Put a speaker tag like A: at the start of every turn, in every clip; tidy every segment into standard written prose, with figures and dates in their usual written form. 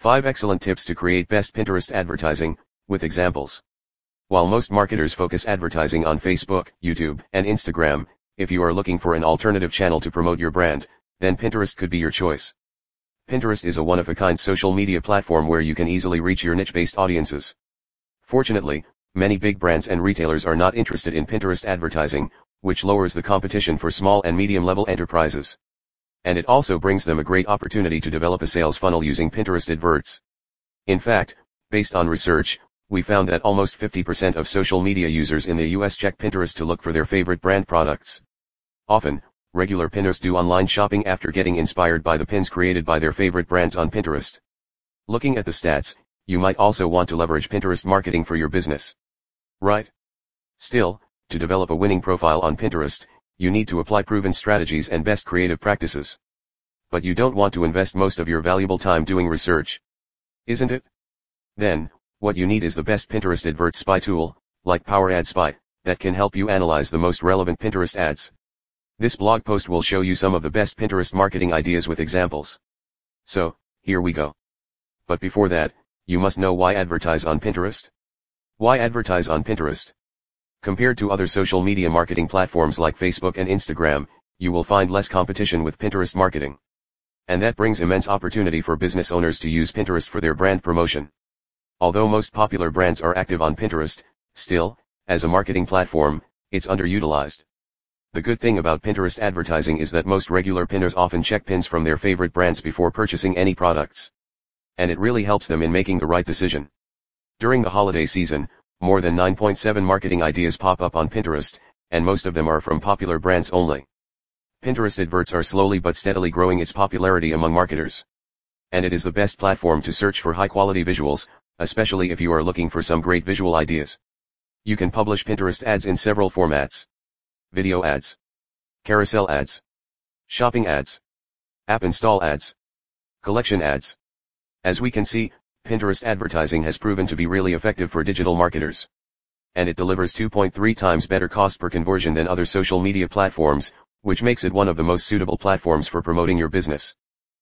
A: 5 excellent tips to create best Pinterest advertising, with examples. While most marketers focus advertising on Facebook, YouTube, and Instagram, if you are looking for an alternative channel to promote your brand, then Pinterest could be your choice. Pinterest is a one-of-a-kind social media platform where you can easily reach your niche-based audiences. Fortunately, many big brands and retailers are not interested in Pinterest advertising, which lowers the competition for small and medium-level enterprises. And it also brings them a great opportunity to develop a sales funnel using Pinterest adverts. In fact, based on research, we found that almost 50% of social media users in the US check Pinterest to look for their favorite brand products. Often, regular pinners do online shopping after getting inspired by the pins created by their favorite brands on Pinterest. Looking at the stats, you might also want to leverage Pinterest marketing for your business. Right? Still, to develop a winning profile on Pinterest, you need to apply proven strategies and best creative practices. But you don't want to invest most of your valuable time doing research. Isn't it? Then, what you need is the best Pinterest advert spy tool, like Power Ad Spy, that can help you analyze the most relevant Pinterest ads. This blog post will show you some of the best Pinterest marketing ideas with examples. So, here we go. But before that, you must know why advertise on Pinterest. Why advertise on Pinterest? Compared to other social media marketing platforms like Facebook and Instagram, you will find less competition with Pinterest marketing. And that brings immense opportunity for business owners to use Pinterest for their brand promotion. Although most popular brands are active on Pinterest, still, as a marketing platform, it's underutilized. The good thing about Pinterest advertising is that most regular pinners often check pins from their favorite brands before purchasing any products. And it really helps them in making the right decision. During the holiday season, more than 9.7 marketing ideas pop up on Pinterest, and most of them are from popular brands only. Pinterest adverts are slowly but steadily growing its popularity among marketers. And it is the best platform to search for high-quality visuals, especially if you are looking for some great visual ideas. You can publish Pinterest ads in several formats. Video ads, carousel ads, shopping ads, app install ads, collection ads. As we can see, Pinterest advertising has proven to be really effective for digital marketers. And it delivers 2.3 times better cost per conversion than other social media platforms, which makes it one of the most suitable platforms for promoting your business.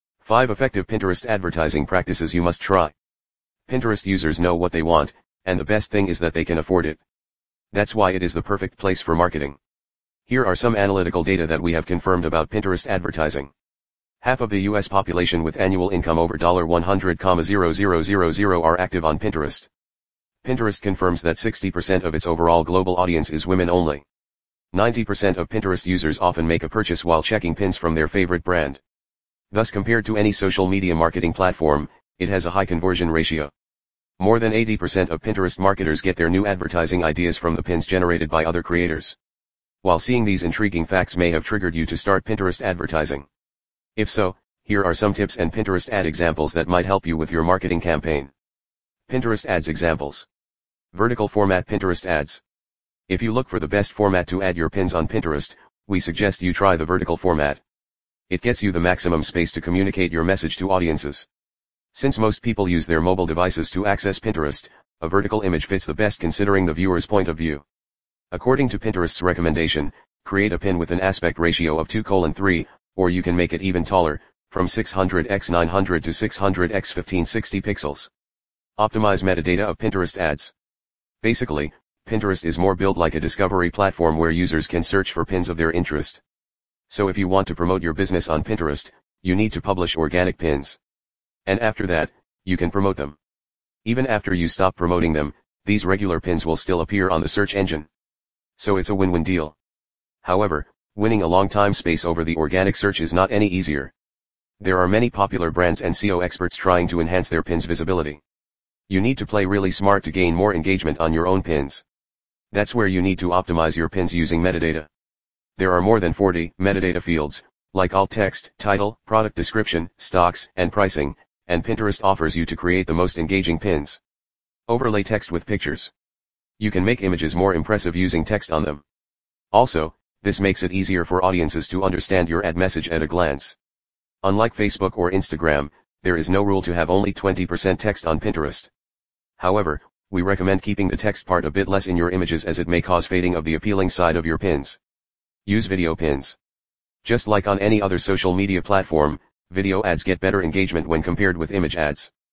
A: 5 effective Pinterest advertising practices you must try. Pinterest users know what they want, and the best thing is that they can afford it. That's why it is the perfect place for marketing. Here are some analytical data that we have confirmed about Pinterest advertising. Half of the US population with annual income over $100,000 are active on Pinterest. Pinterest confirms that 60% of its overall global audience is women only. 90% of Pinterest users often make a purchase while checking pins from their favorite brand. Thus, compared to any social media marketing platform, it has a high conversion ratio. More than 80% of Pinterest marketers get their new advertising ideas from the pins generated by other creators. While seeing these intriguing facts may have triggered you to start Pinterest advertising. If so, here are some tips and Pinterest ad examples that might help you with your marketing campaign. Pinterest ads examples. Vertical format Pinterest ads. If you look for the best format to add your pins on Pinterest, we suggest you try the vertical format. It gets you the maximum space to communicate your message to audiences. Since most people use their mobile devices to access Pinterest, a vertical image fits the best considering the viewer's point of view. According to Pinterest's recommendation, create a pin with an aspect ratio of 2:3, or you can make it even taller, from 600x900 to 600x1560 pixels. Optimize metadata of Pinterest ads. Basically, Pinterest is more built like a discovery platform where users can search for pins of their interest. So if you want to promote your business on Pinterest, you need to publish organic pins. And after that, you can promote them. Even after you stop promoting them, these regular pins will still appear on the search engine. So it's a win-win deal. However, winning a long time space over the organic search is not any easier. There are many popular brands and SEO experts trying to enhance their pins' visibility. You need to play really smart to gain more engagement on your own pins. That's where you need to optimize your pins using metadata. There are more than 40 metadata fields, like alt text, title, product description, stocks, and pricing, and Pinterest offers you to create the most engaging pins. Overlay text with pictures. You can make images more impressive using text on them. Also, this makes it easier for audiences to understand your ad message at a glance. Unlike Facebook or Instagram, there is no rule to have only 20% text on Pinterest. However, we recommend keeping the text part a bit less in your images as it may cause fading of the appealing side of your pins. Use video pins. Just like on any other social media platform, video ads get better engagement when compared with image ads.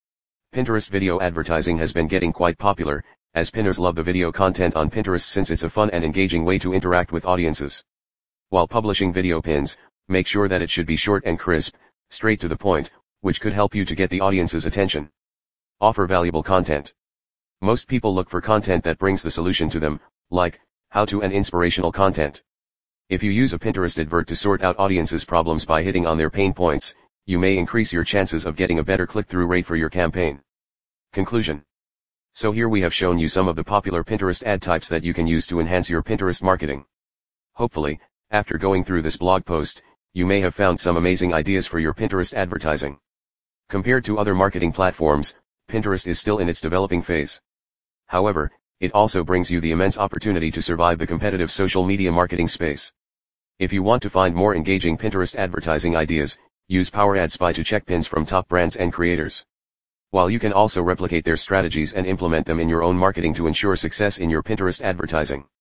A: Pinterest video advertising has been getting quite popular, as pinners love the video content on Pinterest since it's a fun and engaging way to interact with audiences. While publishing video pins, make sure that it should be short and crisp, straight to the point, which could help you to get the audience's attention. Offer valuable content. Most people look for content that brings the solution to them, like how-to and inspirational content. If you use a Pinterest advert to sort out audiences' problems by hitting on their pain points, you may increase your chances of getting a better click-through rate for your campaign. Conclusion. So here we have shown you some of the popular Pinterest ad types that you can use to enhance your Pinterest marketing. Hopefully, after going through this blog post, you may have found some amazing ideas for your Pinterest advertising. Compared to other marketing platforms, Pinterest is still in its developing phase. However, it also brings you the immense opportunity to survive the competitive social media marketing space. If you want to find more engaging Pinterest advertising ideas, use Power Ad Spy to check pins from top brands and creators. While you can also replicate their strategies and implement them in your own marketing to ensure success in your Pinterest advertising.